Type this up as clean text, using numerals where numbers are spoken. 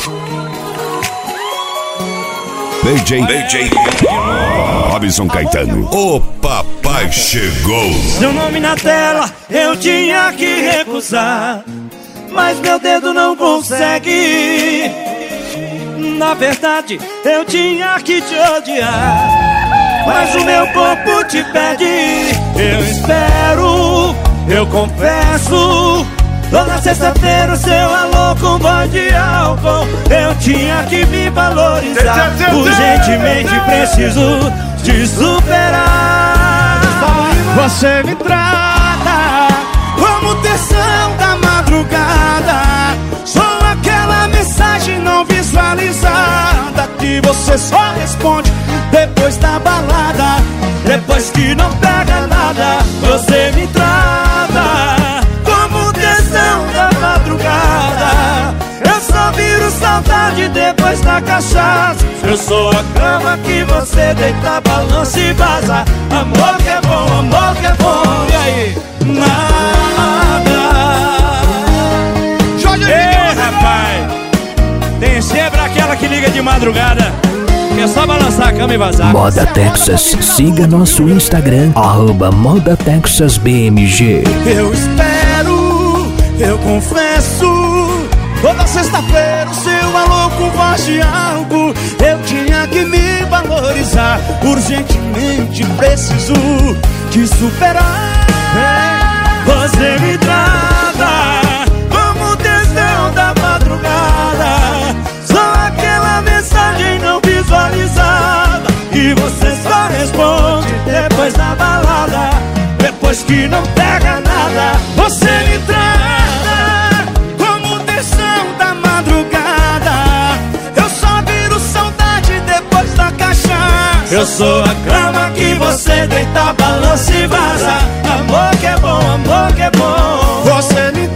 DJ Robson Caetano, o papai chegou. Seu nome na tela eu tinha que recusar, mas meu dedo não consegue. Na verdade eu tinha que te odiar, mas o meu corpo te pede. Eu espero, eu confesso, toda sexta-feira o seu alô com voz de álcool. Eu tinha que me valorizar, urgentemente preciso te superar. Você me trata como tensão da madrugada. Sou aquela mensagem não visualizada que você só responde depois da balada, depois que não pega nada. Você me trata como tensão da madrugada. Eu só viro saudade depois da cachaça. Eu sou a cama que você deita, balança e vaza. Amor que é bom, amor que é bom. E aí? Nada. Ei, rapaz, tem sempre aquela que liga de madrugada, que é só balançar a cama e vazar. Moda Texas, siga nosso Instagram, @ModaTexasBMG. Eu espero, eu confesso, toda sexta-feira o seu alô com voz de álcool. Eu tinha que me valorizar, urgentemente preciso te superar. Você me trata como tensão da madrugada. Só aquela mensagem não visualizada e você só responde depois da balada, depois que não pega nada. Você me trata como tensão da madrugada. Eu só viro saudade depois da cachaça. Eu sou a cama que você deita, balança e vaza. Amor que é bom, amor que é bom. Você me